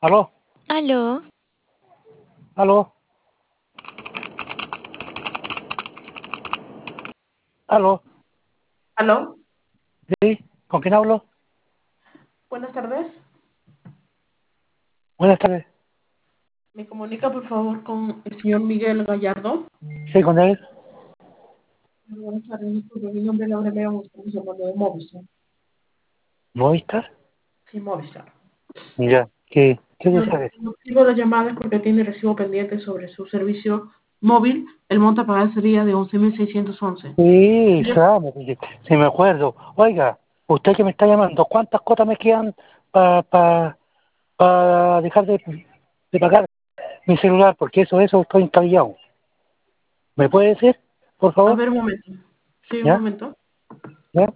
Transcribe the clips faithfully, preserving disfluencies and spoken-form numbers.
¿Aló? ¿Aló? ¿Aló? ¿Aló? ¿Aló? ¿Sí? ¿Con quién hablo? Buenas tardes. Buenas tardes. ¿Me comunica, por favor, con el señor Miguel Gallardo? ¿Sí, con él? Buenas tardes, disculpe, mi nombre es Laura León, estamos llamando de Movistar. ¿Movistar? Sí, Movistar. Ya. ¿Qué, qué Señor, deseas? el motivo de la llamada es porque tiene recibo pendiente sobre su servicio móvil. El monto a pagar sería de once mil seiscientos once. Sí, Yo- claro, sí me acuerdo. Oiga, usted que me está llamando, ¿cuántas cuotas me quedan para pa, pa dejar de, de pagar mi celular? Porque eso, eso estoy encabillado. ¿Me puede decir, por A favor? ver, un momento. Sí, un ¿Ya? momento. ¿Ya?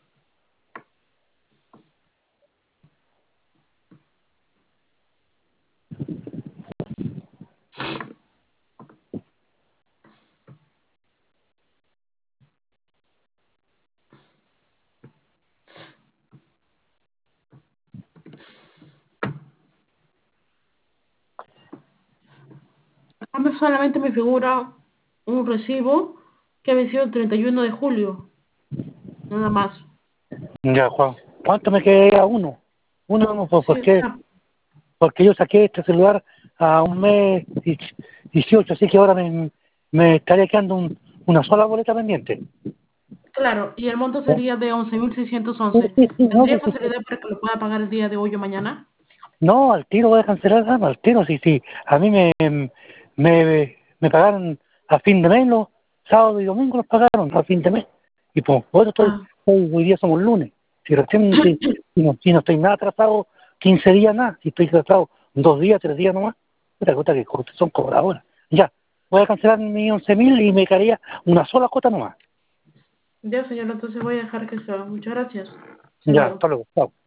A mí solamente me figura un recibo que venció el treinta y uno de julio. Nada más. Ya, Juan. ¿Cuánto me queda uno? Uno, no, pues, Sí, ¿por qué? está. Porque yo saqué este celular a un mes dieciocho, así que ahora me, me estaría quedando un- una sola boleta pendiente. Claro, y el monto ¿Ya? sería de once mil seiscientos Sí, once. sí, sí, no, ¿Tendría pues, sí, sí. facilidad para que lo pueda pagar el día de hoy o mañana? No, al tiro voy a cancelar nada, al tiro, sí, sí. A mí me, me, me pagaron a fin de mes, los sábados y domingos los pagaron a fin de mes. Y pues, bueno, estoy, Ah, hoy, hoy día somos lunes. Si recién, si, si no, si no estoy nada atrasado, quince días nada, si estoy atrasado dos días, tres días nomás, otra cosa que co- son cobradoras. Ya, voy a cancelar mis once mil y me quedaría una sola cuota nomás. ya, señor, entonces voy a dejar que sea. Muchas gracias, Ya, señor. hasta luego, chao.